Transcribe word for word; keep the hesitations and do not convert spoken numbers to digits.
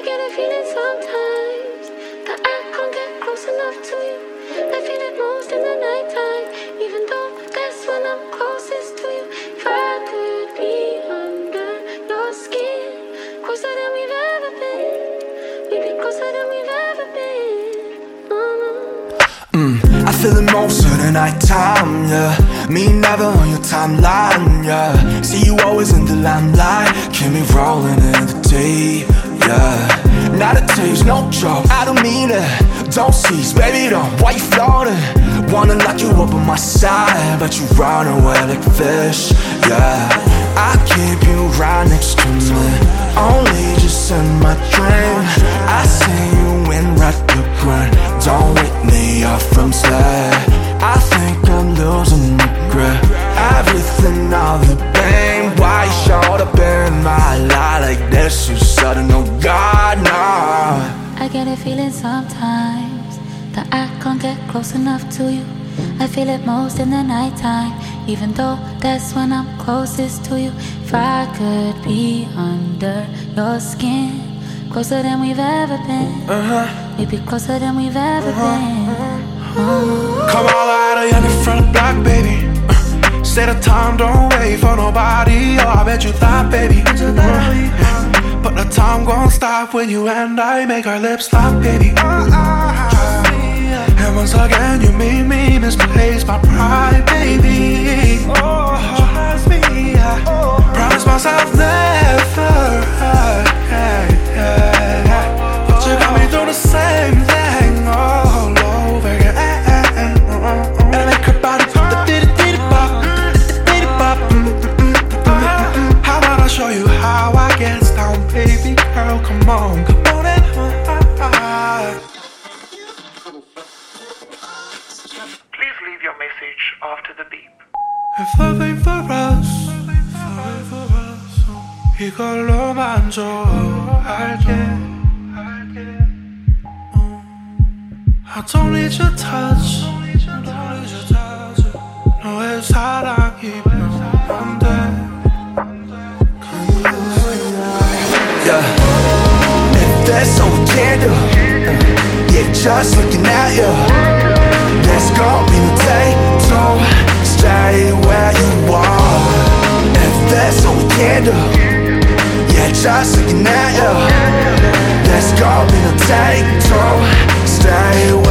get a feeling sometimes that I can't get close enough to you. I feel it most in the nighttime, even though that's when I'm closest to you. If I could be under your skin, closer than we've ever been, we'd be closer than we've ever been. uh. Mm, I feel it most of the nighttime, yeah. Me never on your timeline, yeah. See you always in the limelight, keep me rolling in the deep, yeah. Not a taste, no joke, I don't mean it. Don't cease, baby, don't. Why you floating? Wanna lock you up on my side, but you run away like fish, yeah. I keep you right next to me, only just in my dream. I see you in red the grind. Don't wake me up from sleep. I think I'm losing my grip. Everything, all the pain. Why you showed up in my life like this? You sudden, oh God, no. I get a feeling sometimes that I can't get close enough to you. I feel it most in the nighttime, even though that's when I'm closest to you. If I could be under your skin, closer than we've ever been, uh-huh. We'd be closer than we've ever uh-huh. been. uh. Come all out of young in front of the block, baby. uh, Say the time, don't wait for nobody. Oh, I bet you thought, baby, uh, but the time gon' stop when you and I make our lips lock, baby. uh, And once again you made me misplace my pride, baby. Oh, trust me, I promise myself never, hey, hey, hey. But you got me through the same thing all over again. And I make her body pop, the diddy diddy pop, diddy pop. How about I show you how I get down, baby girl? Come on, come on and please leave your message after the beep. If love ain't for us, 이걸로만 좋아할게. I don't need your touch, 너의 사랑이면 안 돼. Yeah, if that's all we can do, yeah, just looking at you, there's gonna be no day to stay where you are. If that's all we can do, yeah, just looking at you, there's gonna be no day to stay